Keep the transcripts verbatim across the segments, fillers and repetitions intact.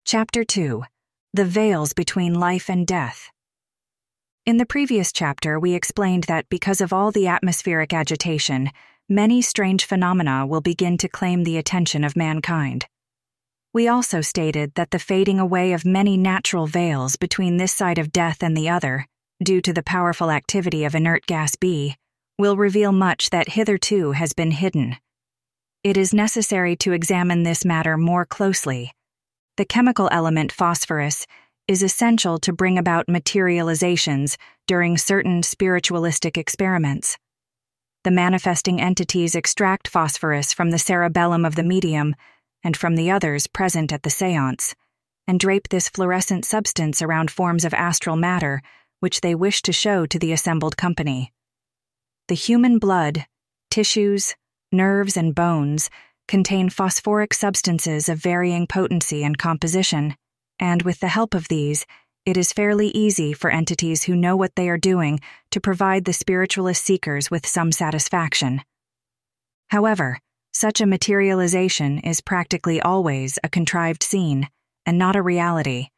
Chapter two. The Veils Between Life and Death. In the previous chapter, we explained that because of all the atmospheric agitation, many strange phenomena will begin to claim the attention of mankind. We also stated that the fading away of many natural veils between this side of death and the other, due to the powerful activity of inert gas B, will reveal much that hitherto has been hidden. It is necessary to examine this matter more closely. The chemical element phosphorus is essential to bring about materializations during certain spiritualistic experiments. The manifesting entities extract phosphorus from the cerebellum of the medium and from the others present at the seance, and drape this fluorescent substance around forms of astral matter which they wish to show to the assembled company. The human blood, tissues, nerves, and bones contain phosphoric substances of varying potency and composition, and with the help of these, it is fairly easy for entities who know what they are doing to provide the spiritualist seekers with some satisfaction. However, such a materialization is practically always a contrived scene, and not a reality.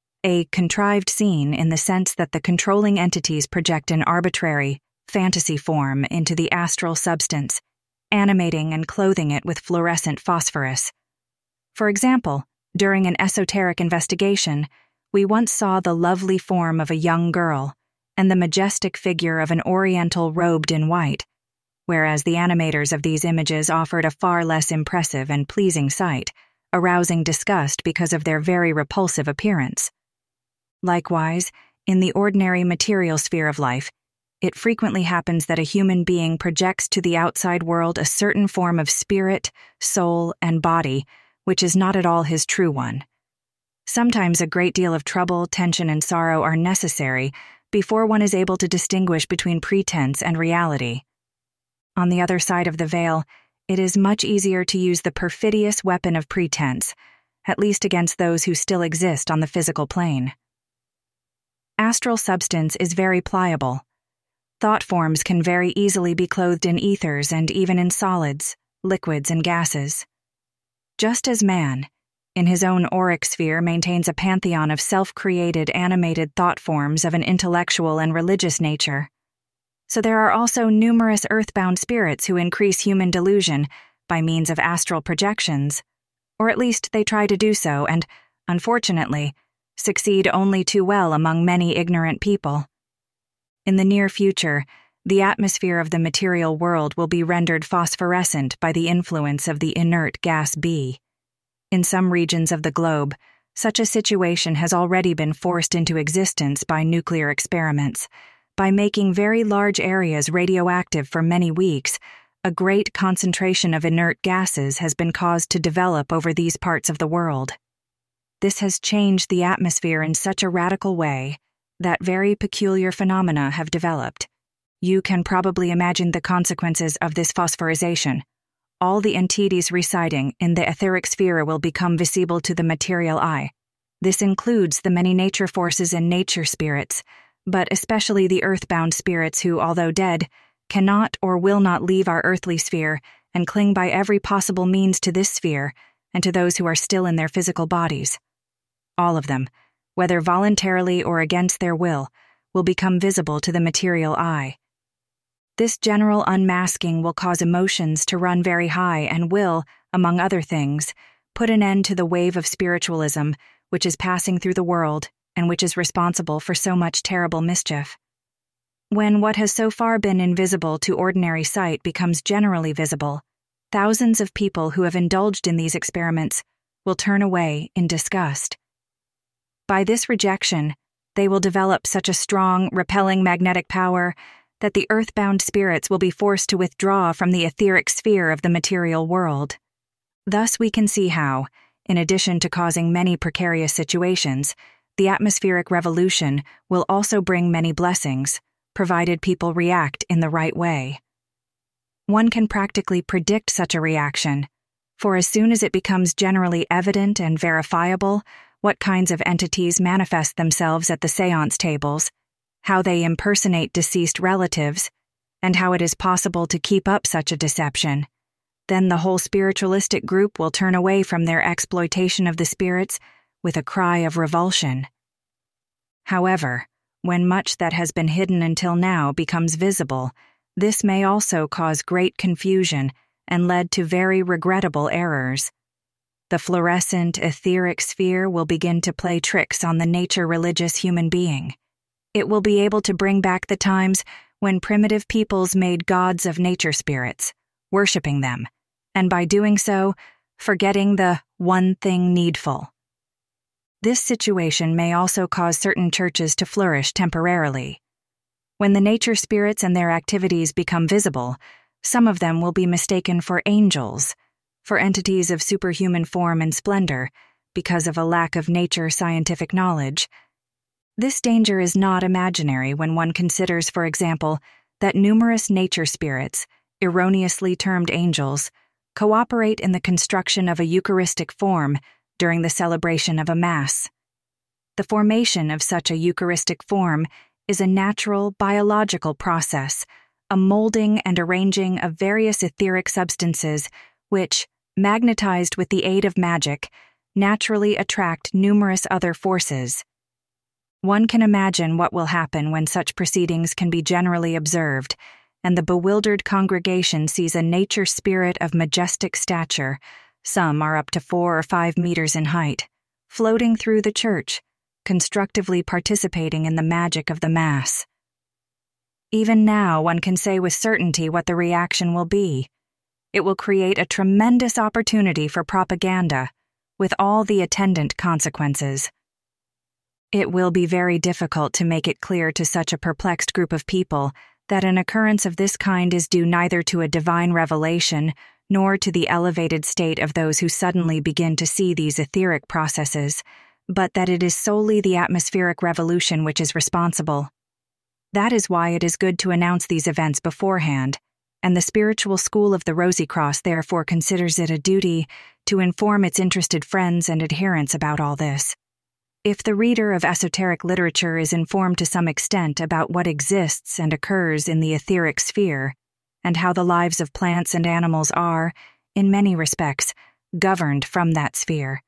A contrived scene in the sense that the controlling entities project an arbitrary, fantasy form into the astral substance, animating and clothing it with fluorescent phosphorus. For example, during an esoteric investigation, we once saw the lovely form of a young girl and the majestic figure of an Oriental robed in white, whereas the animators of these images offered a far less impressive and pleasing sight, arousing disgust because of their very repulsive appearance. Likewise, in the ordinary material sphere of life, it frequently happens that a human being projects to the outside world a certain form of spirit, soul, and body, which is not at all his true one. Sometimes a great deal of trouble, tension, and sorrow are necessary before one is able to distinguish between pretense and reality. On the other side of the veil, it is much easier to use the perfidious weapon of pretense, at least against those who still exist on the physical plane. Astral substance is very pliable. Thought forms can very easily be clothed in ethers and even in solids, liquids, and gases. Just as man, in his own auric sphere, maintains a pantheon of self-created animated thought forms of an intellectual and religious nature, so there are also numerous earthbound spirits who increase human delusion by means of astral projections, or at least they try to do so and, unfortunately, succeed only too well among many ignorant people. In the near future, the atmosphere of the material world will be rendered phosphorescent by the influence of the inert gas B. In some regions of the globe, such a situation has already been forced into existence by nuclear experiments. By making very large areas radioactive for many weeks, a great concentration of inert gases has been caused to develop over these parts of the world. This has changed the atmosphere in such a radical way that very peculiar phenomena have developed. You can probably imagine the consequences of this phosphorization. All the entities residing in the etheric sphere will become visible to the material eye. This includes the many nature forces and nature spirits, but especially the earthbound spirits who, although dead, cannot or will not leave our earthly sphere and cling by every possible means to this sphere and to those who are still in their physical bodies. All of them, whether voluntarily or against their will, will become visible to the material eye. This general unmasking will cause emotions to run very high and will, among other things, put an end to the wave of spiritualism which is passing through the world and which is responsible for so much terrible mischief. When what has so far been invisible to ordinary sight becomes generally visible, thousands of people who have indulged in these experiments will turn away in disgust. By this rejection, they will develop such a strong, repelling magnetic power that the earthbound spirits will be forced to withdraw from the etheric sphere of the material world. Thus we can see how, in addition to causing many precarious situations, the atmospheric revolution will also bring many blessings, provided people react in the right way. One can practically predict such a reaction, for as soon as it becomes generally evident and verifiable what kinds of entities manifest themselves at the seance tables, how they impersonate deceased relatives, and how it is possible to keep up such a deception, then the whole spiritualistic group will turn away from their exploitation of the spirits with a cry of revulsion. However, when much that has been hidden until now becomes visible, this may also cause great confusion and lead to very regrettable errors. The fluorescent, etheric sphere will begin to play tricks on the nature-religious human being. It will be able to bring back the times when primitive peoples made gods of nature spirits, worshipping them, and by doing so, forgetting the one thing needful. This situation may also cause certain churches to flourish temporarily. When the nature spirits and their activities become visible, some of them will be mistaken for angels, for entities of superhuman form and splendor, because of a lack of nature scientific knowledge. This danger is not imaginary when one considers, for example, that numerous nature spirits, erroneously termed angels, cooperate in the construction of a Eucharistic form during the celebration of a Mass. The formation of such a Eucharistic form is a natural biological process, a molding and arranging of various etheric substances which, magnetized with the aid of magic, naturally attract numerous other forces. One can imagine what will happen when such proceedings can be generally observed, and the bewildered congregation sees a nature spirit of majestic stature, some are up to four or five meters in height, floating through the church, constructively participating in the magic of the Mass. Even now, one can say with certainty what the reaction will be. It will create a tremendous opportunity for propaganda, with all the attendant consequences. It will be very difficult to make it clear to such a perplexed group of people that an occurrence of this kind is due neither to a divine revelation nor to the elevated state of those who suddenly begin to see these etheric processes, but that it is solely the atmospheric revolution which is responsible. That is why it is good to announce these events beforehand, and the spiritual school of the Rosy Cross therefore considers it a duty to inform its interested friends and adherents about all this. If the reader of esoteric literature is informed to some extent about what exists and occurs in the etheric sphere, and how the lives of plants and animals are, in many respects, governed from that sphere,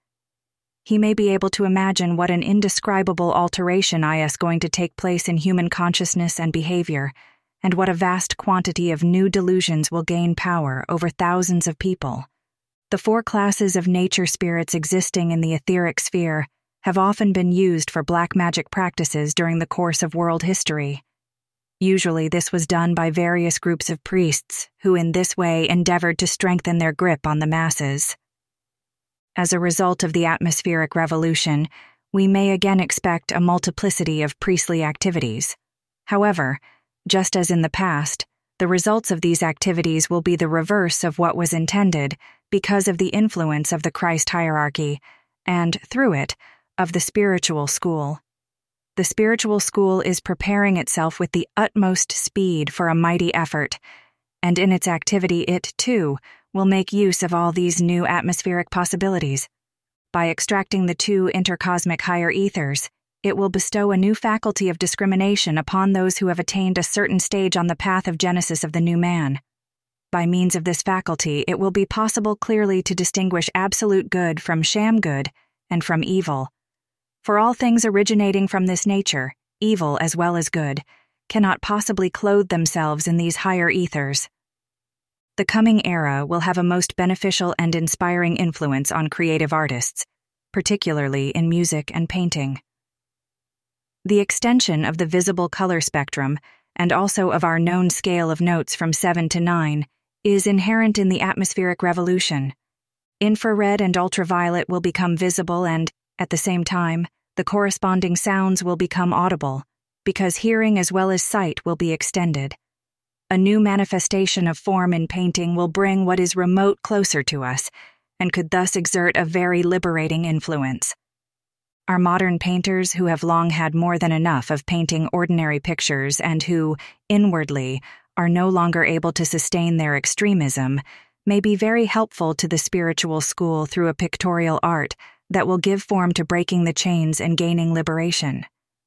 he may be able to imagine what an indescribable alteration is going to take place in human consciousness and behavior, and what a vast quantity of new delusions will gain power over thousands of people. The four classes of nature spirits existing in the etheric sphere have often been used for black magic practices during the course of world history. Usually this was done by various groups of priests who in this way endeavored to strengthen their grip on the masses. As a result of the atmospheric revolution, we may again expect a multiplicity of priestly activities. However, just as in the past, the results of these activities will be the reverse of what was intended because of the influence of the Christ hierarchy, and, through it, of the spiritual school. The spiritual school is preparing itself with the utmost speed for a mighty effort, and in its activity it, too, will make use of all these new atmospheric possibilities. By extracting the two intercosmic higher ethers, it will bestow a new faculty of discrimination upon those who have attained a certain stage on the path of genesis of the new man. By means of this faculty, it will be possible clearly to distinguish absolute good from sham good and from evil. For all things originating from this nature, evil as well as good, cannot possibly clothe themselves in these higher ethers. The coming era will have a most beneficial and inspiring influence on creative artists, particularly in music and painting. The extension of the visible color spectrum, and also of our known scale of notes from seven to nine, is inherent in the atmospheric revolution. Infrared and ultraviolet will become visible and, at the same time, the corresponding sounds will become audible, because hearing as well as sight will be extended. A new manifestation of form in painting will bring what is remote closer to us, and could thus exert a very liberating influence. Our modern painters who have long had more than enough of painting ordinary pictures and who, inwardly, are no longer able to sustain their extremism, may be very helpful to the spiritual school through a pictorial art that will give form to breaking the chains and gaining liberation.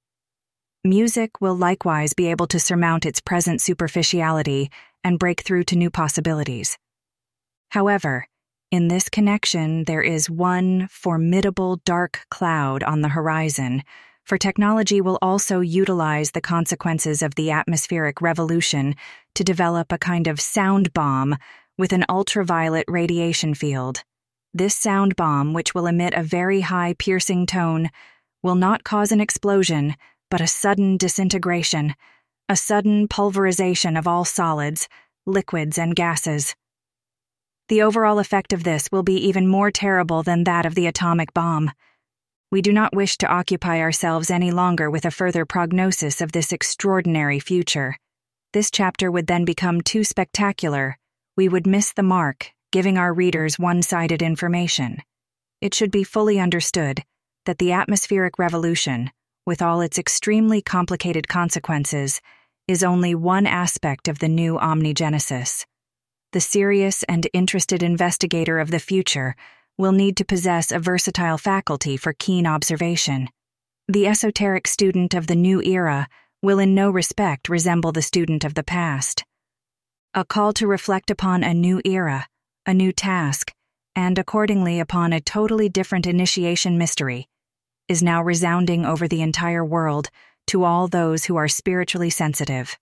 Music will likewise be able to surmount its present superficiality and break through to new possibilities. However, In this connection, there is one formidable dark cloud on the horizon, for technology will also utilize the consequences of the atmospheric revolution to develop a kind of sound bomb with an ultraviolet radiation field. This sound bomb, which will emit a very high piercing tone, will not cause an explosion, but a sudden disintegration, a sudden pulverization of all solids, liquids, and gases. The overall effect of this will be even more terrible than that of the atomic bomb. We do not wish to occupy ourselves any longer with a further prognosis of this extraordinary future. This chapter would then become too spectacular. We would miss the mark, giving our readers one-sided information. It should be fully understood that the atmospheric revolution, with all its extremely complicated consequences, is only one aspect of the new omnigenesis. The serious and interested investigator of the future will need to possess a versatile faculty for keen observation. The esoteric student of the new era will in no respect resemble the student of the past. A call to reflect upon a new era, a new task, and accordingly upon a totally different initiation mystery, is now resounding over the entire world to all those who are spiritually sensitive.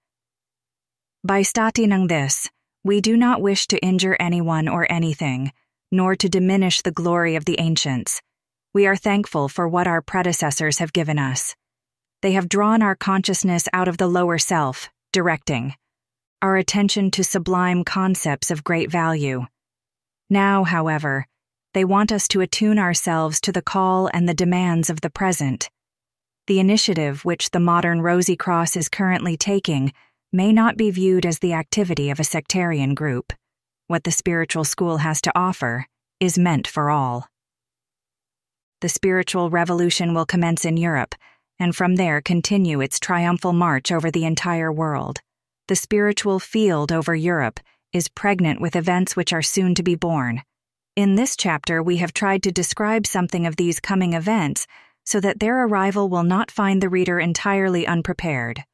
By stating this, we do not wish to injure anyone or anything, nor to diminish the glory of the ancients. We are thankful for what our predecessors have given us. They have drawn our consciousness out of the lower self, directing our attention to sublime concepts of great value. Now, however, they want us to attune ourselves to the call and the demands of the present. The initiative which the modern Rosy Cross is currently taking may not be viewed as the activity of a sectarian group. What the spiritual school has to offer is meant for all. The spiritual revolution will commence in Europe, and from there continue its triumphal march over the entire world. The spiritual field over Europe is pregnant with events which are soon to be born. In this chapter, we have tried to describe something of these coming events so that their arrival will not find the reader entirely unprepared.